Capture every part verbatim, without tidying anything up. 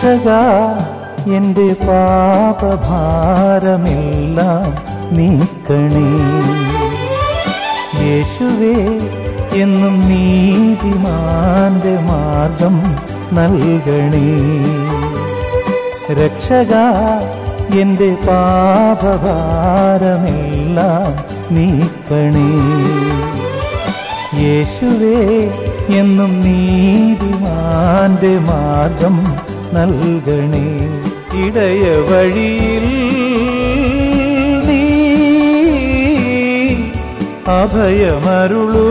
രക്ഷകാ എന്റെ പാപഭാരമെല്ലാം നീക്കണേ. യേശുവേ എന്നും നീതിമാന്റെ മാർഗം നൽകണേ. രക്ഷകാ എന്റെ പാപഭാരമെല്ലാം നീക്കണേ. യേശുവേ എന്നും നീതിമാന്റെ മാർഗം നൽകണേ. ഇടയ വഴിയിൽ നീ അഭയമരുളൂ.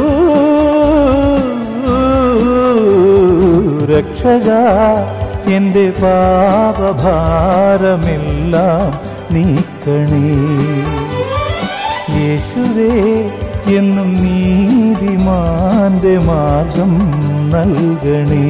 രക്ഷകാ എന്റെ പാപഭാരമെല്ലാം നീക്കണേ. യേശുവേ എന്നും നീതിമാന്റെ മാർഗം നൽകണേ.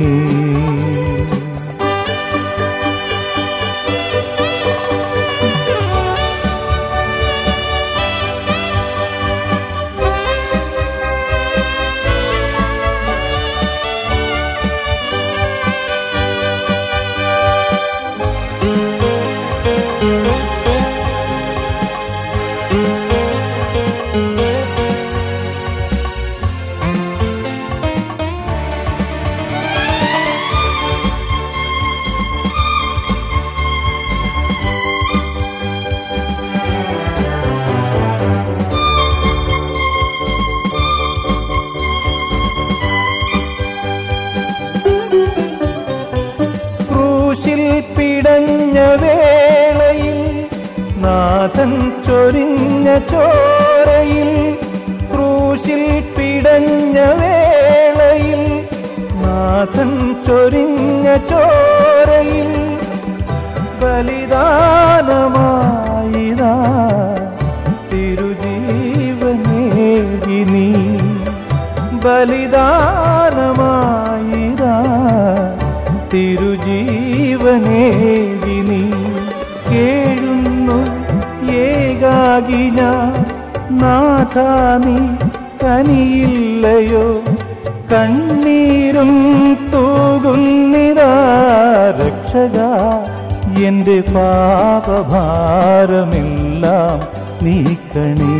പിടഞ്ഞ വേളയിൽ നാഥൻ ചൊരിഞ്ഞ ചോരയിൽ, ക്രൂശിൽ പിടഞ്ഞ വേളയിൽ നാഥൻ ചൊരിഞ്ഞ ചോരയിൽ ബലിദാനമായിതാ തിരുജീവനേകി നീ. ബലിദാനമായിതാ തിരുജീവനേകി നീ. കേഴുന്നു ഏകാകി ഞാൻ നാഥാ നീ കനിയില്ലയോ. കണ്ണീരും തൂകുന്നിതാ രക്ഷകാ എന്റെ പാപഭാരമെല്ലാം നീക്കണേ.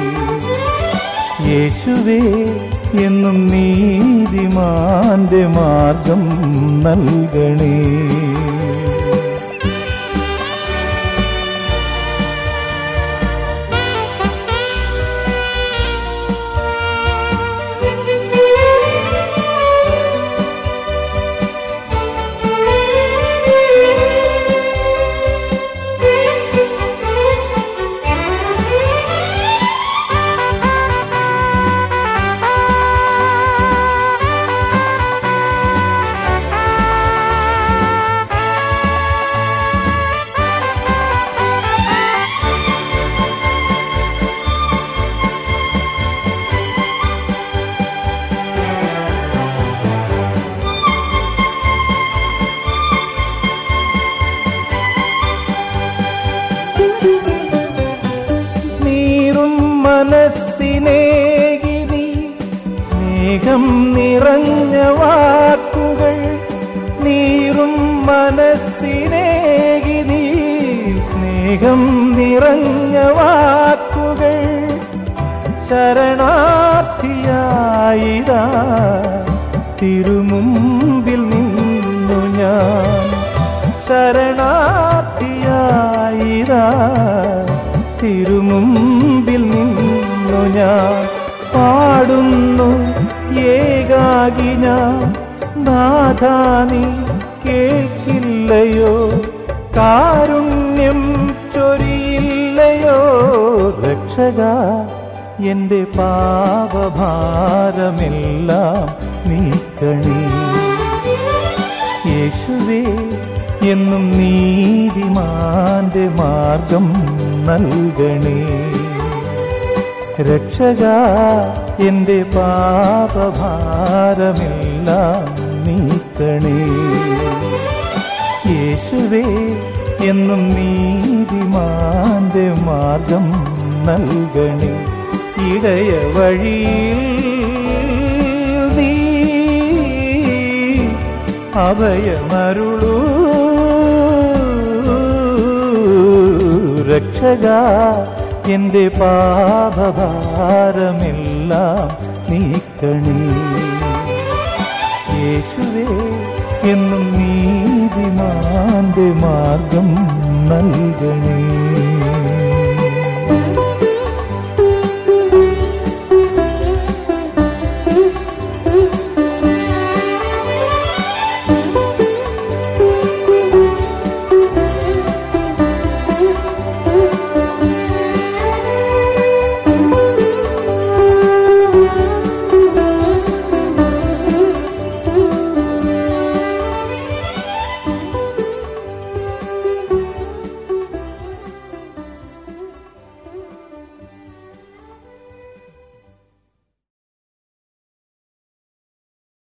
യേശുവേ എന്നും നീതിമാന്റെ മാർഗം നൽകണേ. മനസ്സിനേകി നീ സ്നേഹം നിറഞ്ഞ വാക്കുകൾ. നീറും മനസ്സിനേകി നീ സ്നേഹം നിറഞ്ഞ വാക്കുകൾ. ശരണാർത്ഥിയായിതാ തിരുമുമ്പിൽ നിന്നു ഞാൻ. ശരണാർത്ഥിയായിതാ തിരുമുമ്പിൽ നിന്നു ഞാൻ. പാടുന്നു ഏകാകി ഞാൻ നാഥാ നീ കേൾക്കില്ലയോ. കാരുണ്യം ചൊരിയില്ലയോ. രക്ഷകാ എന്റെ പാപഭാരമെല്ലാം നീക്കണേ. യേശുവേ എന്നും നീതിമാന്റെ മാർഗം നൽകണേ. രക്ഷകാ എന്റെ പാപഭാരമെല്ലാം നീക്കണേ. യേശുവേ എന്നും നീതിമാന്റെ മാർഗം നൽകണേ. ഇടയ വഴിയിൽ നീ അഭയമരുളൂ. രക്ഷക എന്റെ പാപഭാരമെല്ലാം നീക്കണേ. യേശുവേ എന്നും നീതിമാന്റെ മാർഗം നൽകണേ.